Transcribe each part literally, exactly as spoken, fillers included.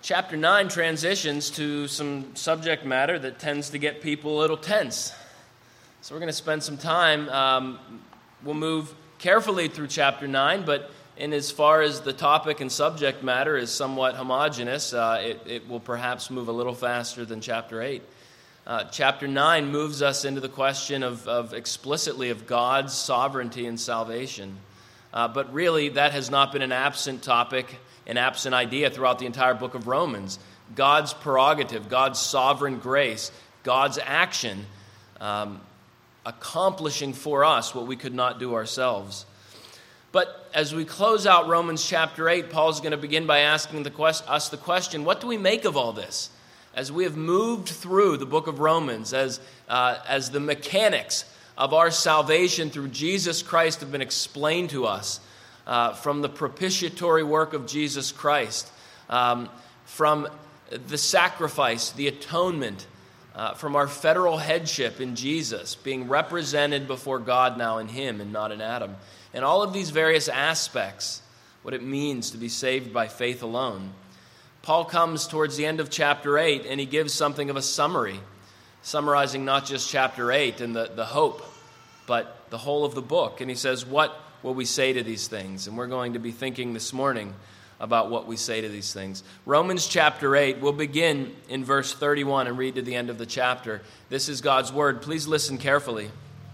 chapter nine transitions to some subject matter that tends to get people a little tense. So we're going to spend some time. Um, we'll move carefully through chapter nine, but in as far as the topic and subject matter is somewhat homogeneous, uh, it, it will perhaps move a little faster than chapter eight. Uh, chapter nine moves us into the question of, of explicitly of God's sovereignty and salvation. Uh, but really, that has not been an absent topic, an absent idea throughout the entire book of Romans. God's prerogative, God's sovereign grace, God's action, um, accomplishing for us what we could not do ourselves. But as we close out Romans chapter eight, Paul's going to begin by asking the quest- us the question, what do we make of all this? As we have moved through the book of Romans, as, uh, as the mechanics of our salvation through Jesus Christ have been explained to us, uh, from the propitiatory work of Jesus Christ, um, from the sacrifice, the atonement, uh, from our federal headship in Jesus, being represented before God now in Him and not in Adam. And all of these various aspects, what it means to be saved by faith alone. Paul comes towards the end of chapter eight, and he gives something of a summary, summarizing not just chapter eight and the, the hope, but the whole of the book. And he says, what will we say to these things? And we're going to be thinking this morning about what we say to these things. Romans chapter eight, we'll begin in verse thirty-one and read to the end of the chapter. This is God's word. Please listen carefully.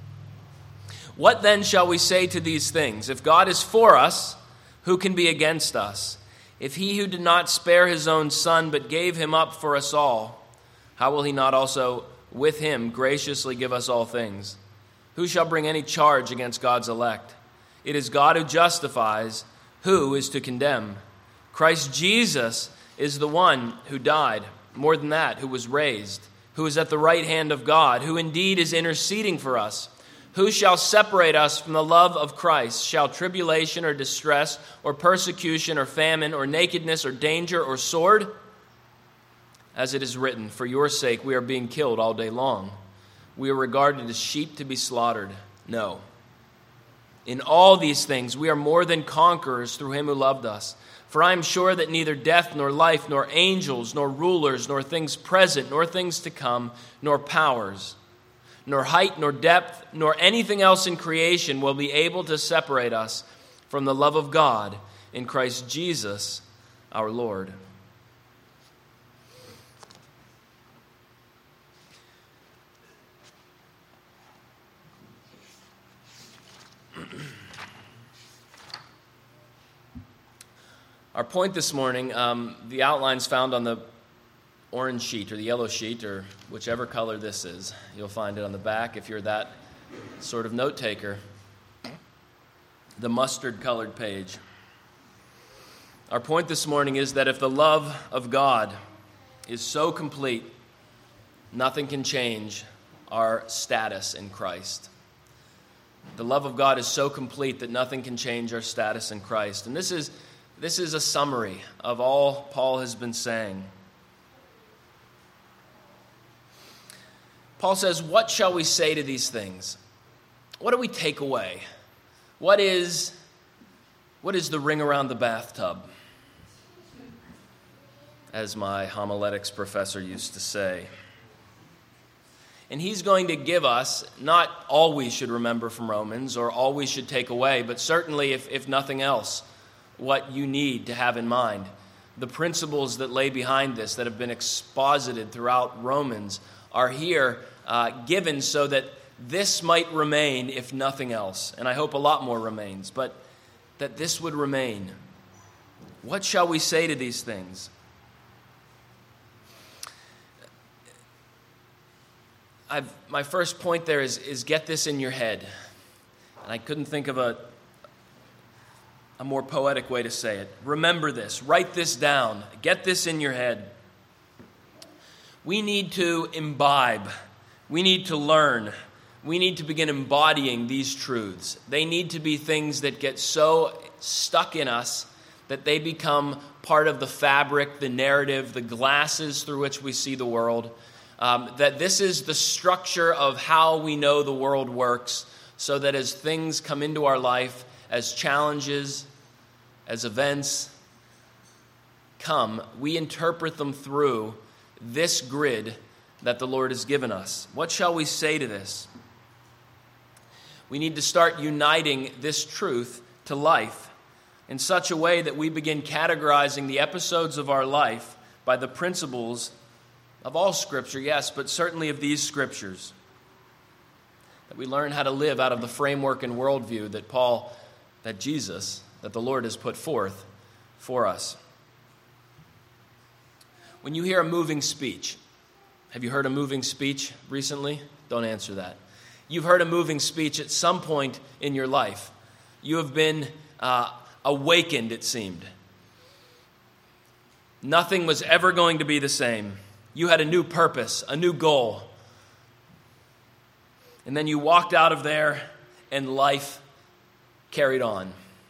What then shall we say to these things? If God is for us, who can be against us? If he who did not spare his own son, but gave him up for us all, how will he not also with him graciously give us all things? Who shall bring any charge against God's elect? It is God who justifies. Who is to condemn? Christ Jesus is the one who died, more than that, who was raised, who is at the right hand of God, who indeed is interceding for us. Who shall separate us from the love of Christ? Shall tribulation or distress or persecution or famine or nakedness or danger or sword? As it is written, for your sake we are being killed all day long. We are regarded as sheep to be slaughtered. No. In all these things we are more than conquerors through him who loved us. For I am sure that neither death nor life nor angels nor rulers nor things present nor things to come nor powers nor height, nor depth, nor anything else in creation will be able to separate us from the love of God in Christ Jesus our Lord. Our point this morning, um, the outline's found on the orange sheet or the yellow sheet or whichever color this is. You'll find it on the back if you're that sort of note taker. The mustard colored page. Our point this morning is that if the love of God is so complete, nothing can change our status in Christ. The love of God is so complete that nothing can change our status in Christ. And this is this is a summary of all Paul has been saying. Paul says, what shall we say to these things? What do we take away? What is, what is the ring around the bathtub? As my homiletics professor used to say. And he's going to give us not all we should remember from Romans or all we should take away, but certainly, if, if nothing else, what you need to have in mind. The principles that lay behind this that have been exposited throughout Romans are here uh, given so that this might remain, if nothing else. And I hope a lot more remains, but that this would remain. What shall we say to these things? I've, my first point there is, is get this in your head. And I couldn't think of a, a more poetic way to say it. Remember this. Write this down. Get this in your head. We need to imbibe. We need to learn. We need to begin embodying these truths. They need to be things that get so stuck in us that they become part of the fabric, the narrative, the glasses through which we see the world. Um, that this is the structure of how we know the world works, so that as things come into our life, as challenges, as events come, we interpret them through this grid that the Lord has given us. What shall we say to this? We need to start uniting this truth to life in such a way that we begin categorizing the episodes of our life by the principles of all Scripture, yes, but certainly of these Scriptures. That we learn how to live out of the framework and worldview that Paul, that Jesus, that the Lord has put forth for us. When you hear a moving speech, have you heard a moving speech recently? Don't answer that. You've heard a moving speech at some point in your life. You have been uh, awakened, it seemed. Nothing was ever going to be the same. You had a new purpose, a new goal. And then you walked out of there and life carried on.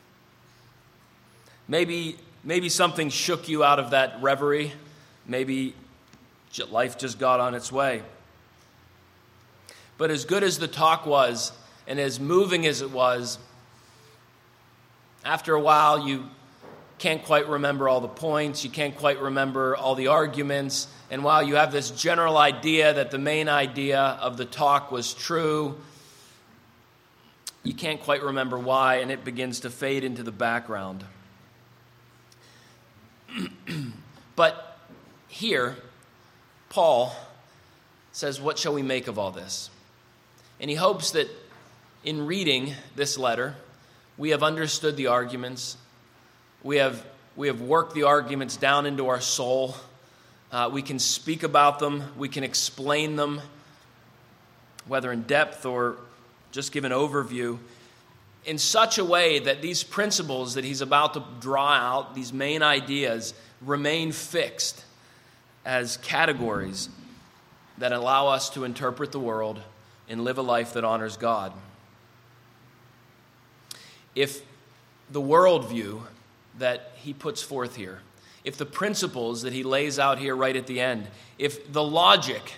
Maybe, maybe something shook you out of that reverie. Maybe life just got on its way. But as good as the talk was, and as moving as it was, after a while you can't quite remember all the points, you can't quite remember all the arguments, and while you have this general idea that the main idea of the talk was true, you can't quite remember why, and it begins to fade into the background. But here, Paul says, what shall we make of all this? And he hopes that in reading this letter, we have understood the arguments. We have, we have worked the arguments down into our soul. Uh, we can speak about them. We can explain them, whether in depth or just give an overview, in such a way that these principles that he's about to draw out, these main ideas, remain fixed as categories that allow us to interpret the world and live a life that honors God. If the worldview that he puts forth here, if the principles that he lays out here right at the end, if the logic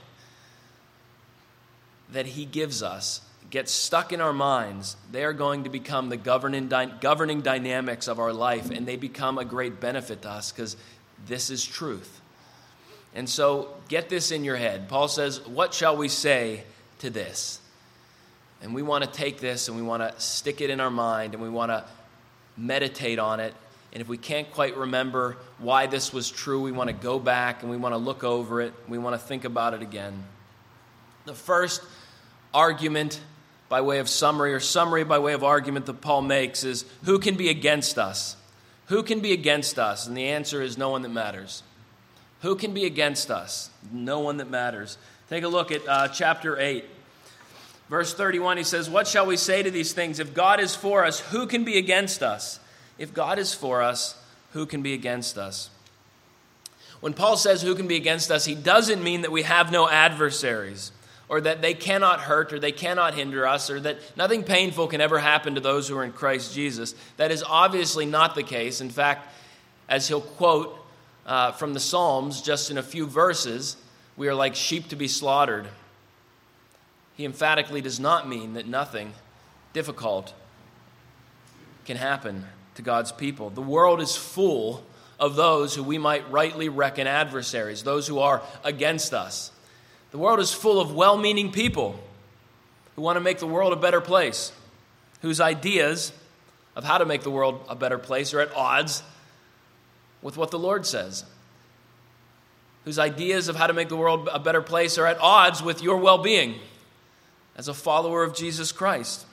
that he gives us gets stuck in our minds, they are going to become the governing, governing dynamics of our life, and they become a great benefit to us because this is truth. And so get this in your head. Paul says, what shall we say to this? And we want to take this and we want to stick it in our mind and we want to meditate on it. And if we can't quite remember why this was true, we want to go back and we want to look over it. We want to think about it again. The first argument by way of summary, or summary by way of argument that Paul makes is, who can be against us? Who can be against us? And the answer is no one that matters. Who can be against us? No one that matters. Take a look at uh, chapter eight. Verse thirty-one, he says, what shall we say to these things? If God is for us, who can be against us? If God is for us, who can be against us? When Paul says who can be against us, he doesn't mean that we have no adversaries, or that they cannot hurt, or they cannot hinder us, or that nothing painful can ever happen to those who are in Christ Jesus. That is obviously not the case. In fact, as he'll quote uh, from the Psalms just in a few verses, we are like sheep to be slaughtered. He emphatically does not mean that nothing difficult can happen to God's people. The world is full of those who we might rightly reckon adversaries, those who are against us. The world is full of well-meaning people who want to make the world a better place, whose ideas of how to make the world a better place are at odds with what the Lord says, whose ideas of how to make the world a better place are at odds with your well-being as a follower of Jesus Christ.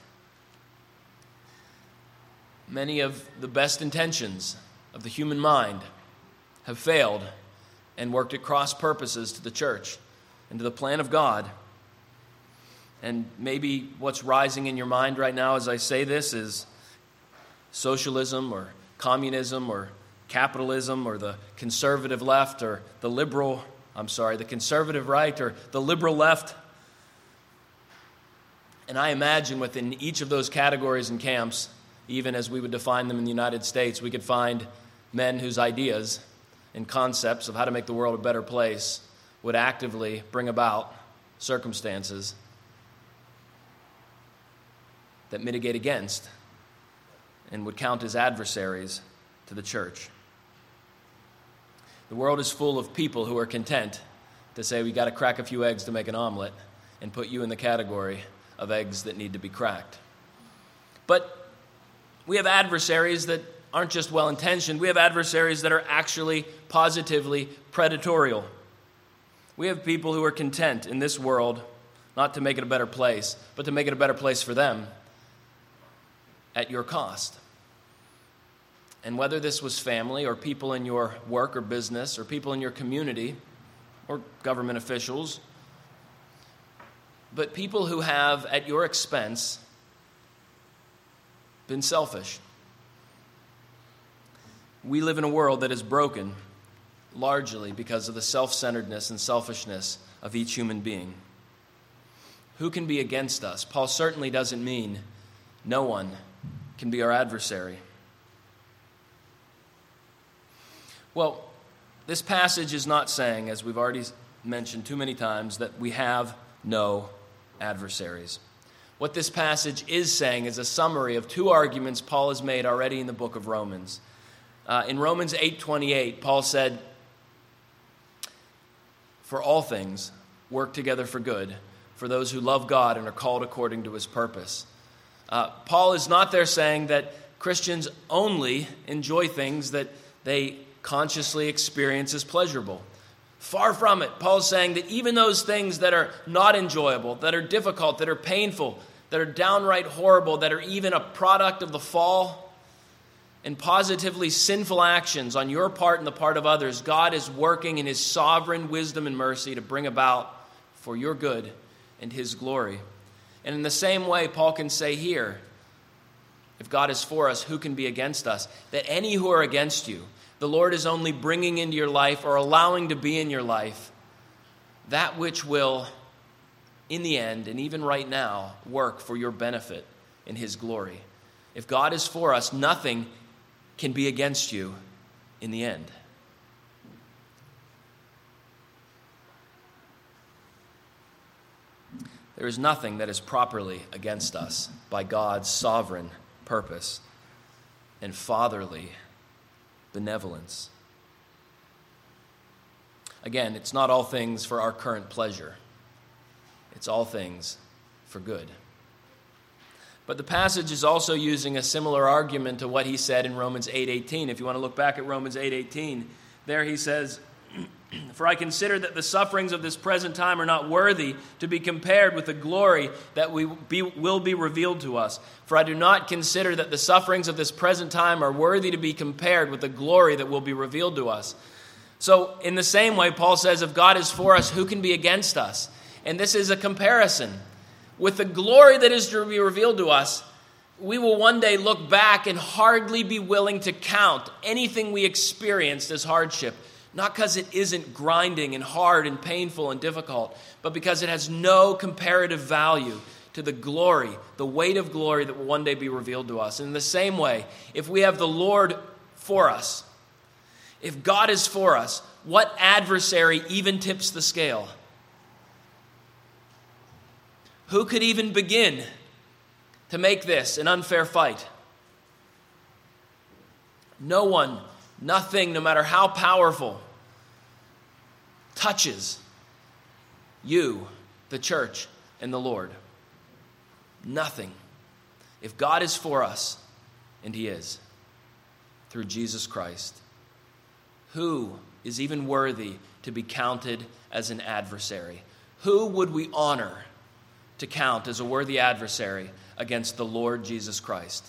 Many of the best intentions of the human mind have failed and worked at cross purposes to the church and to the plan of God. And maybe what's rising in your mind right now as I say this is socialism or communism or capitalism or the conservative left or the liberal, I'm sorry, the conservative right or the liberal left. And I imagine within each of those categories and camps, even as we would define them in the United States, we could find men whose ideas and concepts of how to make the world a better place would actively bring about circumstances that mitigate against and would count as adversaries to the church. The world is full of people who are content to say we got to crack a few eggs to make an omelet and put you in the category of eggs that need to be cracked. But we have adversaries that aren't just well-intentioned. We have adversaries that are actually positively predatorial. We have people who are content in this world not to make it a better place, but to make it a better place for them at your cost. And whether this was family or people in your work or business or people in your community or government officials, but people who have, at your expense, been selfish. We live in a world that is broken largely because of the self-centeredness and selfishness of each human being. Who can be against us? Paul certainly doesn't mean no one can be our adversary. Well, this passage is not saying, as we've already mentioned too many times, that we have no adversaries. What this passage is saying is a summary of two arguments Paul has made already in the book of Romans. Uh, in Romans eight twenty-eight, Paul said, "For all things work together for good, for those who love God and are called according to his purpose." Uh, Paul is not there saying that Christians only enjoy things that they consciously experience as pleasurable. Far from it. Paul's saying that even those things that are not enjoyable, that are difficult, that are painful, that are downright horrible, that are even a product of the fall and positively sinful actions on your part and the part of others, God is working in his sovereign wisdom and mercy to bring about for your good and his glory. And in the same way, Paul can say here, if God is for us, who can be against us? That any who are against you, the Lord is only bringing into your life or allowing to be in your life that which will, in the end, and even right now, work for your benefit in his glory. If God is for us, nothing can be against you in the end. There is nothing that is properly against us by God's sovereign purpose and fatherly benevolence. Again, it's not all things for our current pleasure. It's all things for good. But the passage is also using a similar argument to what he said in Romans eight eighteen. If you want to look back at Romans eight eighteen, there he says, "For I consider that the sufferings of this present time are not worthy to be compared with the glory that we be, will be revealed to us. For I do not consider that the sufferings of this present time are worthy to be compared with the glory that will be revealed to us." So in the same way, Paul says, if God is for us, who can be against us? And this is a comparison. With the glory that is to be revealed to us, we will one day look back and hardly be willing to count anything we experienced as hardship. Not because it isn't grinding and hard and painful and difficult, but because it has no comparative value to the glory, the weight of glory that will one day be revealed to us. And in the same way, if we have the Lord for us, if God is for us, what adversary even tips the scale? Who could even begin to make this an unfair fight? No one. Nothing, no matter how powerful, touches you, the church, and the Lord. Nothing. If God is for us, and he is, through Jesus Christ, who is even worthy to be counted as an adversary? Who would we honor to count as a worthy adversary against the Lord Jesus Christ?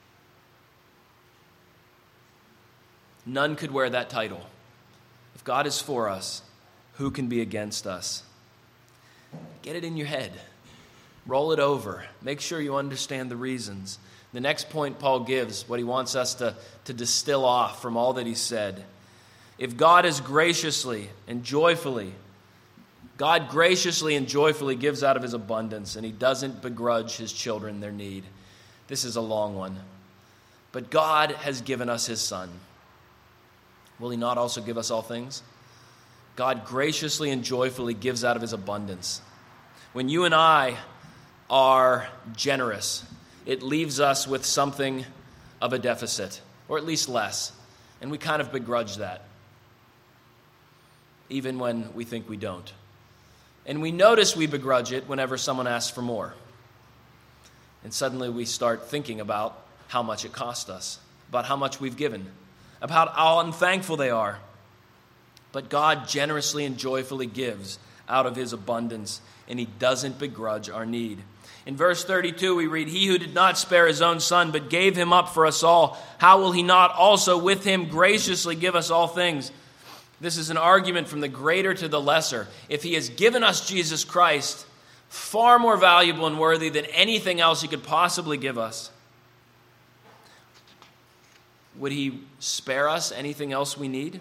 None could wear that title. If God is for us, who can be against us? Get it in your head. Roll it over. Make sure you understand the reasons. The next point Paul gives, what he wants us to, to distill off from all that he said. If God is graciously and joyfully, God graciously and joyfully gives out of his abundance, and he doesn't begrudge his children their need. This is a long one. But God has given us his Son. Will he not also give us all things? God graciously and joyfully gives out of his abundance. When you and I are generous, it leaves us with something of a deficit, or at least less, and we kind of begrudge that. even when we think we don't. And we notice we begrudge it whenever someone asks for more. And suddenly we start thinking about how much it cost us, about how much we've given, about how unthankful they are. But God generously and joyfully gives out of his abundance, and he doesn't begrudge our need. In verse thirty-two, we read, "He who did not spare his own son, but gave him up for us all, how will he not also with him graciously give us all things?" This is an argument from the greater to the lesser. If he has given us Jesus Christ, far more valuable and worthy than anything else he could possibly give us, would he spare us anything else we need?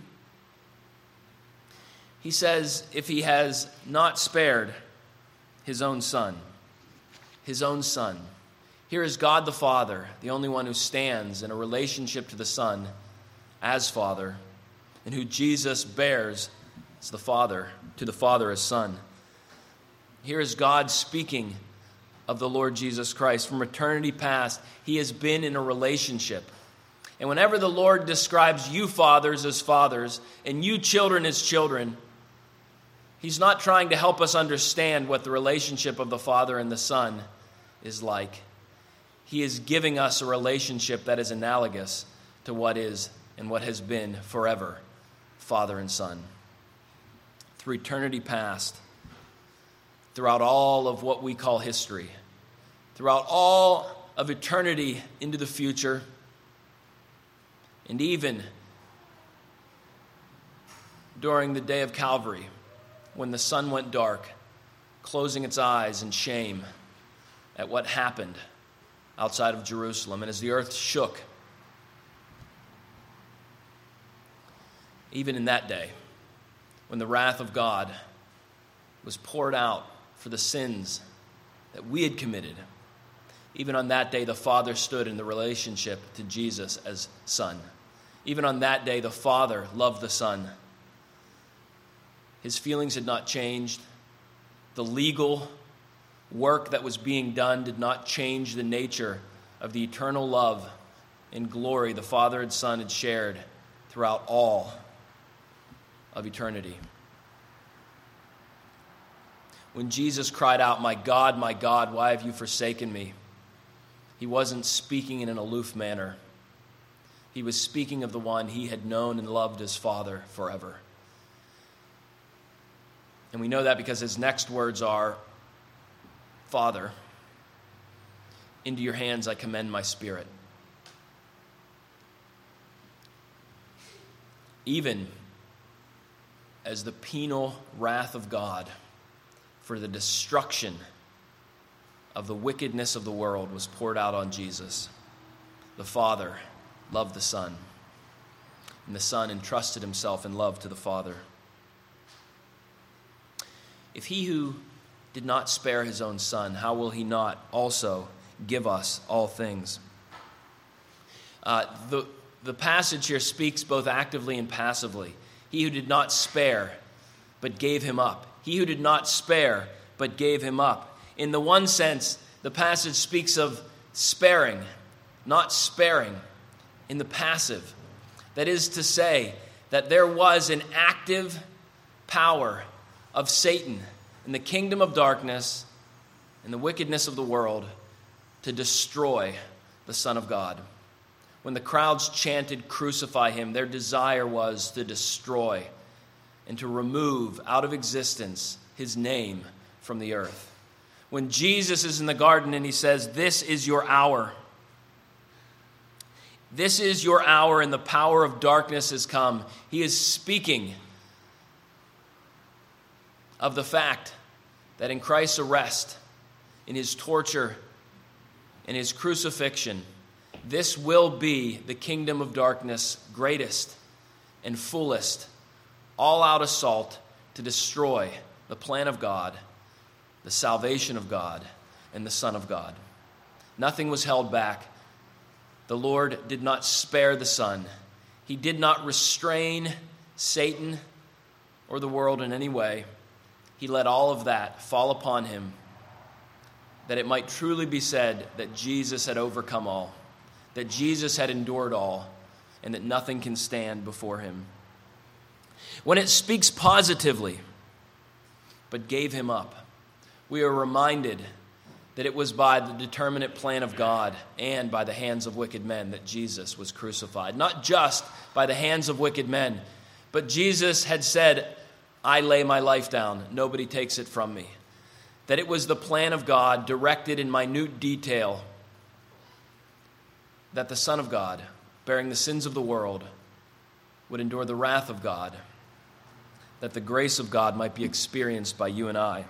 He says, if he has not spared his own son, his own son. Here is God the Father, the only one who stands in a relationship to the Son as Father, and who Jesus bears as the Father, to the Father as Son. Here is God speaking of the Lord Jesus Christ. From eternity past, he has been in a relationship. And whenever the Lord describes you fathers as fathers and you children as children, he's not trying to help us understand what the relationship of the Father and the Son is like. He is giving us a relationship that is analogous to what is and what has been forever, Father and Son. Through eternity past, throughout all of what we call history, throughout all of eternity into the future, and even during the day of Calvary, when the sun went dark, closing its eyes in shame at what happened outside of Jerusalem, and as the earth shook, even in that day, when the wrath of God was poured out for the sins that we had committed, even on that day, the Father stood in the relationship to Jesus as Son. Even on that day, the Father loved the Son. His feelings had not changed. The legal work that was being done did not change the nature of the eternal love and glory the Father and Son had shared throughout all of eternity. When Jesus cried out, "My God, my God, why have you forsaken me?" he wasn't speaking in an aloof manner. He was speaking of the one he had known and loved as Father forever. And we know that because his next words are, "Father, into your hands I commend my spirit." Even as the penal wrath of God for the destruction of the wickedness of the world was poured out on Jesus, the Father loved the Son, and the Son entrusted himself in love to the Father. If he who did not spare his own Son, how will he not also give us all things? Uh, the, the passage here speaks both actively and passively. He who did not spare, but gave him up. He who did not spare, but gave him up. In the one sense, the passage speaks of sparing, not sparing, in the passive. That is to say, that there was an active power of Satan in the kingdom of darkness and the wickedness of the world to destroy the Son of God. When the crowds chanted, "Crucify him," their desire was to destroy and to remove out of existence his name from the earth. When Jesus is in the garden and he says, "This is your hour. This is your hour and the power of darkness has come," he is speaking of the fact that in Christ's arrest, in his torture, in his crucifixion, this will be the kingdom of darkness' greatest and fullest all-out assault to destroy the plan of God, the salvation of God, and the Son of God. Nothing was held back. The Lord did not spare the Son. He did not restrain Satan or the world in any way. He let all of that fall upon him, that it might truly be said that Jesus had overcome all, that Jesus had endured all, and that nothing can stand before him. When it speaks positively, but gave him up, we are reminded that it was by the determinate plan of God and by the hands of wicked men that Jesus was crucified. Not just by the hands of wicked men, but Jesus had said, I lay my life down, nobody takes it from me. That it was the plan of God, directed in minute detail, that the Son of God, bearing the sins of the world, would endure the wrath of God, that the grace of God might be experienced by you and I.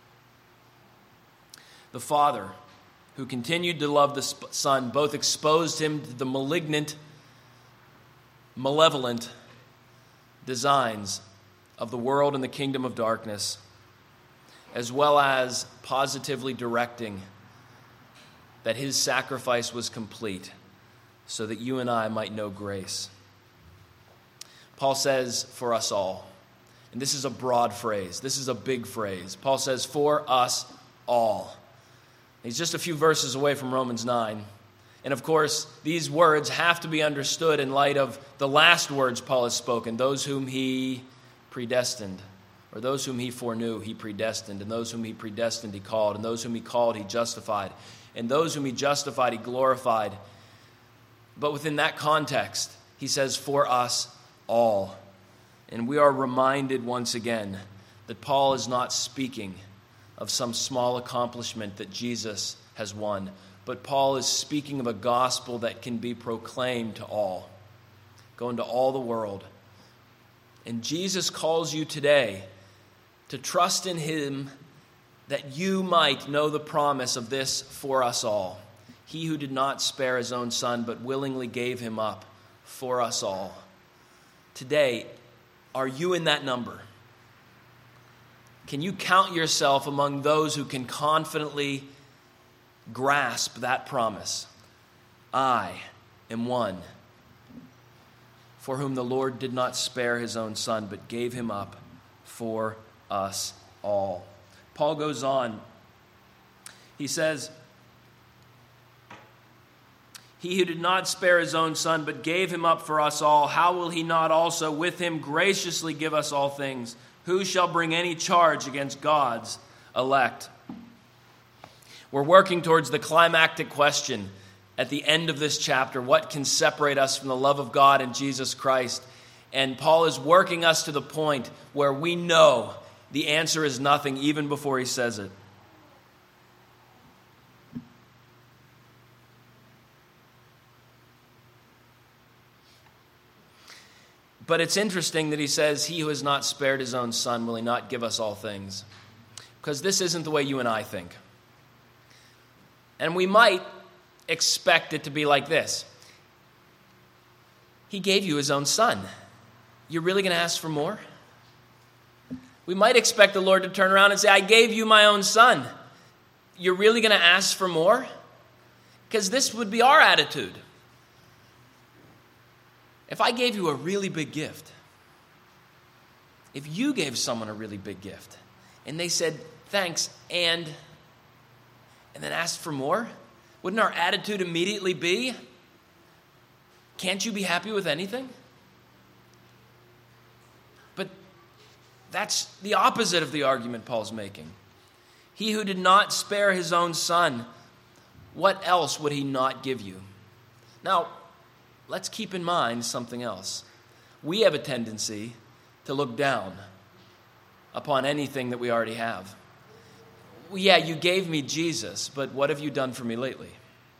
The Father, who continued to love the Son, both exposed him to the malignant, malevolent designs of the world and the kingdom of darkness, as well as positively directing that his sacrifice was complete so that you and I might know grace. Paul says, for us all. And this is a broad phrase. This is a big phrase. Paul says, for us all. He's just a few verses away from Romans nine. And of course, these words have to be understood in light of the last words Paul has spoken, those whom he predestined, or those whom he foreknew, he predestined, and those whom he predestined, he called, and those whom he called, he justified, and those whom he justified, he glorified. But within that context, he says, for us all. And we are reminded once again that Paul is not speaking of some small accomplishment that Jesus has won, but Paul is speaking of a gospel that can be proclaimed to all, go into all the world. And Jesus calls you today to trust in him that you might know the promise of this for us all. He who did not spare his own son, but willingly gave him up for us all. Today, are you in that number? Can you count yourself among those who can confidently grasp that promise? I am one for whom the Lord did not spare his own son, but gave him up for us all. Paul goes on. He says, he who did not spare his own son, but gave him up for us all, how will he not also with him graciously give us all things? Who shall bring any charge against God's elect? We're working towards the climactic question at the end of this chapter. What can separate us from the love of God in Jesus Christ? And Paul is working us to the point where we know the answer is nothing even before he says it. But it's interesting that he says, he who has not spared his own son, will he not give us all things? Because this isn't the way you and I think. And we might expect it to be like this. He gave you his own son. You're really going to ask for more? We might expect the Lord to turn around and say, I gave you my own son. You're really going to ask for more? Because this would be our attitude. If I gave you a really big gift, if you gave someone a really big gift, and they said, thanks, and, and then asked for more, wouldn't our attitude immediately be, can't you be happy with anything? But that's the opposite of the argument Paul's making. He who did not spare his own son, what else would he not give you? Now, let's keep in mind something else. We have a tendency to look down upon anything that we already have. Well, yeah, you gave me Jesus, but what have you done for me lately?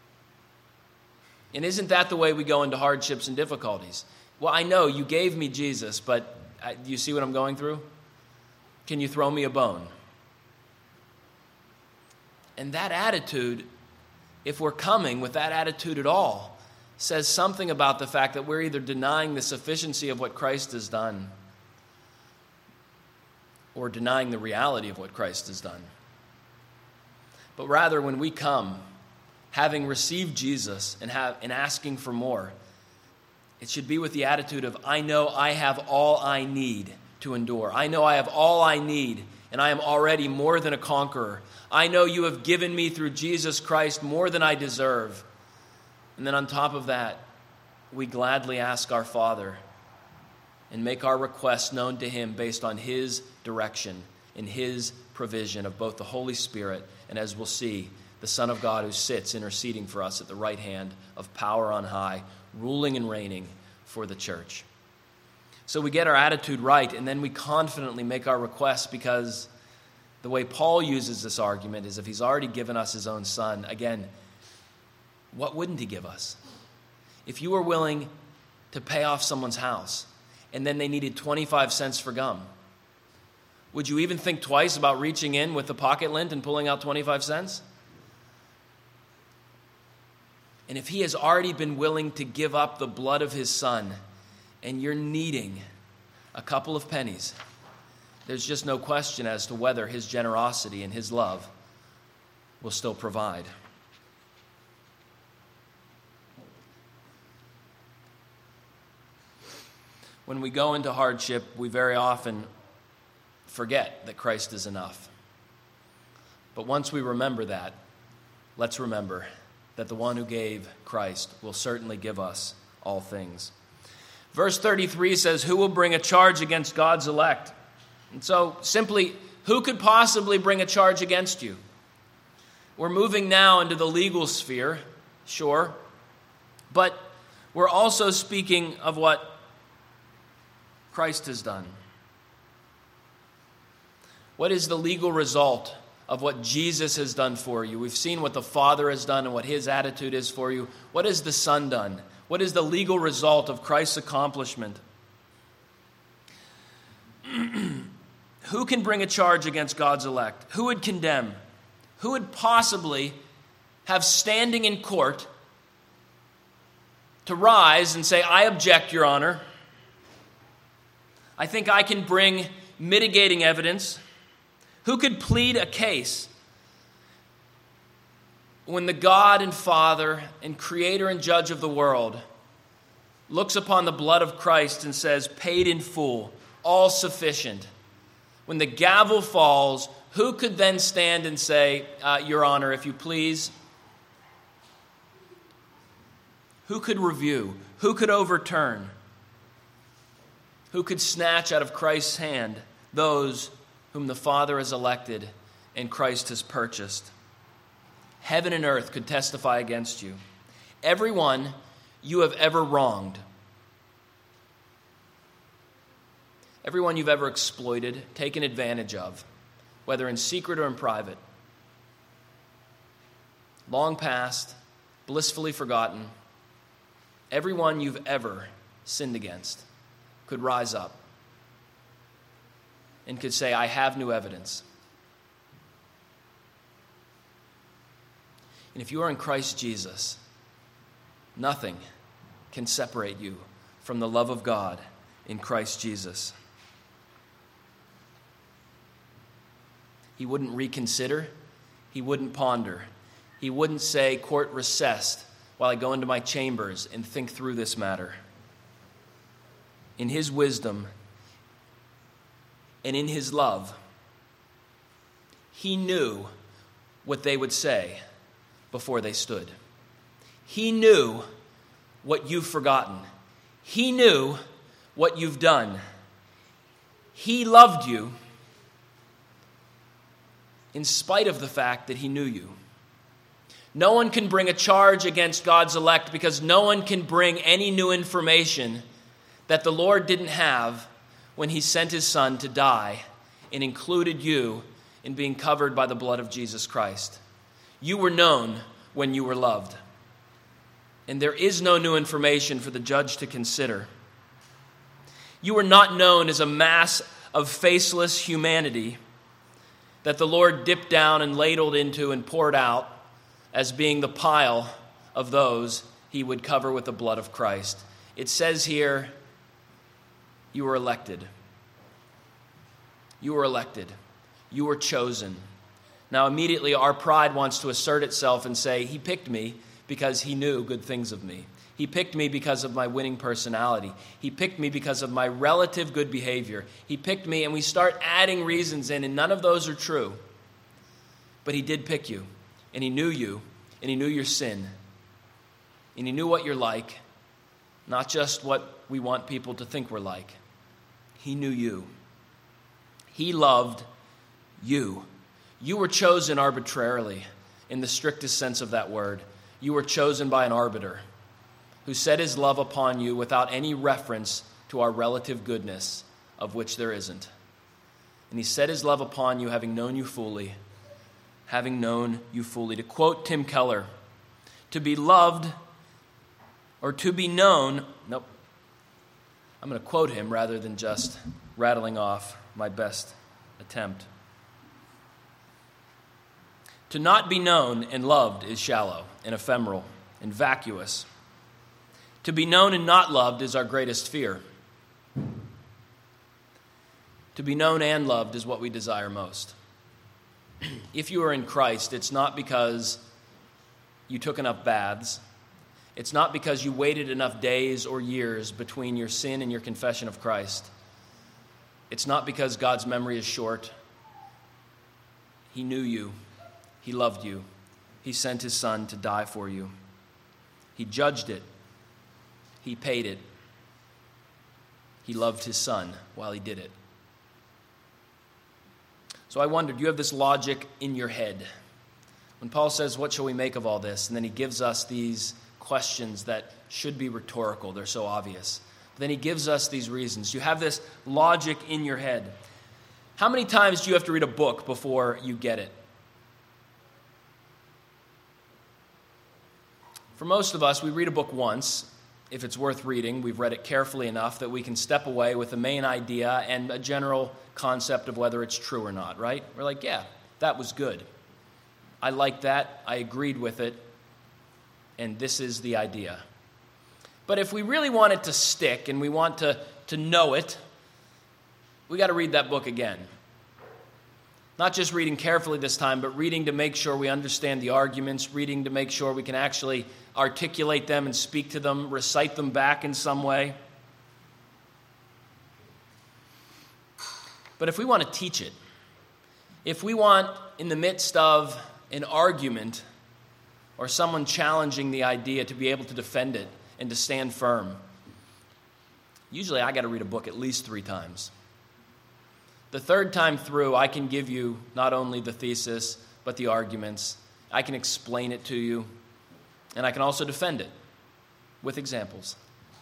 And isn't that the way we go into hardships and difficulties? Well, I know you gave me Jesus, but I, do you see what I'm going through? Can you throw me a bone? And that attitude, if we're coming with that attitude at all, says something about the fact that we're either denying the sufficiency of what Christ has done or denying the reality of what Christ has done. But rather, when we come, having received Jesus and, have, and asking for more, it should be with the attitude of, I know I have all I need to endure. I know I have all I need, and I am already more than a conqueror. I know you have given me through Jesus Christ more than I deserve. And then on top of that, we gladly ask our Father and make our requests known to him based on his direction and his provision of both the Holy Spirit and, as we'll see, the Son of God who sits interceding for us at the right hand of power on high, ruling and reigning for the church. So we get our attitude right, and then we confidently make our requests, because the way Paul uses this argument is if he's already given us his own Son, again, what wouldn't he give us? If you were willing to pay off someone's house and then they needed twenty-five cents for gum, would you even think twice about reaching in with the pocket lint and pulling out twenty-five cents? And if he has already been willing to give up the blood of his Son and you're needing a couple of pennies, there's just no question as to whether his generosity and his love will still provide. When we go into hardship, we very often forget that Christ is enough. But once we remember that, let's remember that the one who gave Christ will certainly give us all things. Verse thirty-three says, "Who will bring a charge against God's elect?" And so, simply, who could possibly bring a charge against you? We're moving now into the legal sphere, sure, but we're also speaking of what Christ has done. What is the legal result of what Jesus has done for you? We've seen what the Father has done and what his attitude is for you. What has the Son done? What is the legal result of Christ's accomplishment? Who can bring a charge against God's elect? Who would condemn? Who would possibly have standing in court to rise and say, "I object, Your Honor. I think I can bring mitigating evidence"? Who could plead a case when the God and Father and Creator and Judge of the world looks upon the blood of Christ and says, "Paid in full, all sufficient"? When the gavel falls, who could then stand and say, uh, "Your Honor, if you please"? Who could review? Who could overturn? Who could snatch out of Christ's hand those whom the Father has elected and Christ has purchased? Heaven and earth could testify against you. Everyone you have ever wronged, everyone you've ever exploited, taken advantage of, whether in secret or in private, long past, blissfully forgotten, everyone you've ever sinned against could rise up and could say, "I have new evidence." And if you are in Christ Jesus, nothing can separate you from the love of God in Christ Jesus. He wouldn't reconsider. He wouldn't ponder. He wouldn't say, "Court recessed while I go into my chambers and think through this matter." In his wisdom and in his love, he knew what they would say before they stood. He knew what you've forgotten. He knew what you've done. He loved you in spite of the fact that he knew you. No one can bring a charge against God's elect because no one can bring any new information that the Lord didn't have when he sent his Son to die and included you in being covered by the blood of Jesus Christ. You were known when you were loved. And there is no new information for the judge to consider. You were not known as a mass of faceless humanity that the Lord dipped down and ladled into and poured out as being the pile of those he would cover with the blood of Christ. It says here, you were elected. You were elected. You were chosen. Now, immediately, our pride wants to assert itself and say, "He picked me because he knew good things of me. He picked me because of my winning personality. He picked me because of my relative good behavior. He picked me," and we start adding reasons in, and none of those are true. But he did pick you, and he knew you, and he knew your sin, and he knew what you're like, not just what we want people to think we're like. He knew you. He loved you. You were chosen arbitrarily in the strictest sense of that word. You were chosen by an arbiter who set his love upon you without any reference to our relative goodness, of which there isn't. And he set his love upon you, having known you fully, having known you fully. To quote Tim Keller, to be loved or to be known, nope, I'm going to quote him rather than just rattling off my best attempt. To not be known and loved is shallow and ephemeral and vacuous. To be known and not loved is our greatest fear. To be known and loved is what we desire most. If you are in Christ, it's not because you took enough baths. It's not because you waited enough days or years between your sin and your confession of Christ. It's not because God's memory is short. He knew you. He loved you. He sent his Son to die for you. He judged it. He paid it. He loved his Son while he did it. So I wondered, you have this logic in your head. When Paul says, what shall we make of all this? And then he gives us these questions that should be rhetorical. They're so obvious. But then he gives us these reasons. You have this logic in your head. How many times do you have to read a book before you get it? For most of us, we read a book once. If it's worth reading, we've read it carefully enough that we can step away with the main idea and a general concept of whether it's true or not, right? We're like, yeah, that was good. I like that. I agreed with it. And this is the idea. But if we really want it to stick and we want to, to know it, we got to read that book again. Not just reading carefully this time, but reading to make sure we understand the arguments, reading to make sure we can actually articulate them and speak to them, recite them back in some way. But if we want to teach it, if we want, in the midst of an argument or someone challenging the idea, to be able to defend it and to stand firm, usually I got to read a book at least three times. The third time through, I can give you not only the thesis, but the arguments. I can explain it to you, and I can also defend it with examples.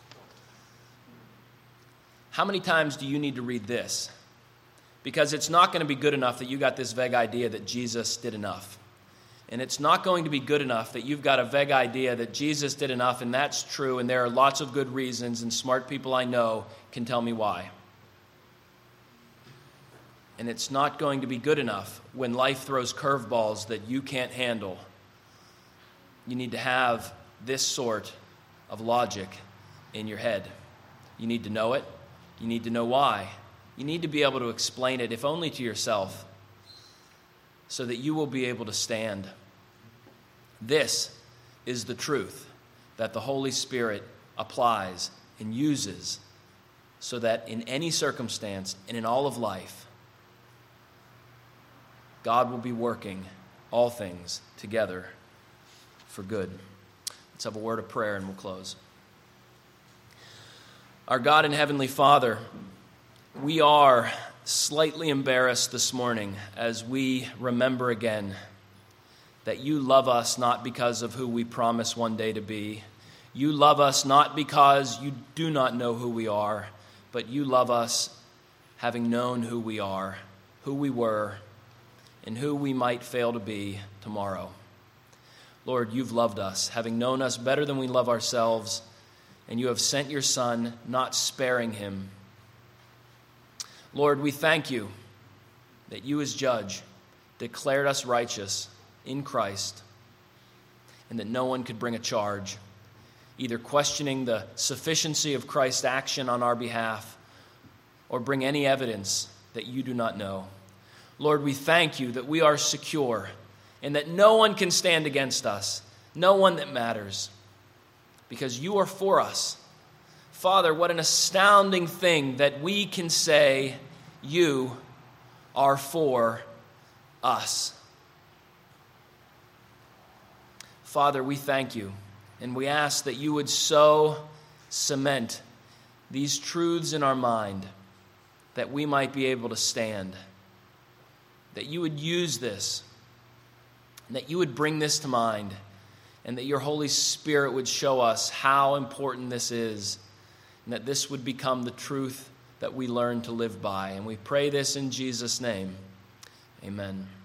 How many times do you need to read this? Because it's not going to be good enough that you got this vague idea that Jesus did enough. And it's not going to be good enough that you've got a vague idea that Jesus did enough, and that's true, and there are lots of good reasons, and smart people I know can tell me why. And it's not going to be good enough when life throws curveballs that you can't handle. You need to have this sort of logic in your head. You need to know it. You need to know why. You need to be able to explain it, if only to yourself, so that you will be able to stand. This is the truth that the Holy Spirit applies and uses so that in any circumstance and in all of life, God will be working all things together for good. Let's have a word of prayer and we'll close. Our God and Heavenly Father, we are slightly embarrassed this morning as we remember again that you love us not because of who we promise one day to be. You love us not because you do not know who we are, but you love us having known who we are, who we were, and who we might fail to be tomorrow. Lord, you've loved us, having known us better than we love ourselves, and you have sent your Son, not sparing him. Lord, we thank you that you as judge declared us righteous in Christ, and that no one could bring a charge, either questioning the sufficiency of Christ's action on our behalf or bring any evidence that you do not know. Lord, we thank you that we are secure and that no one can stand against us, no one that matters, because you are for us. Father, what an astounding thing that we can say you are for us. Father, we thank you, and we ask that you would so cement these truths in our mind that we might be able to stand, that you would use this, and that you would bring this to mind, and that your Holy Spirit would show us how important this is, and that this would become the truth that we learn to live by. And we pray this in Jesus' name. Amen.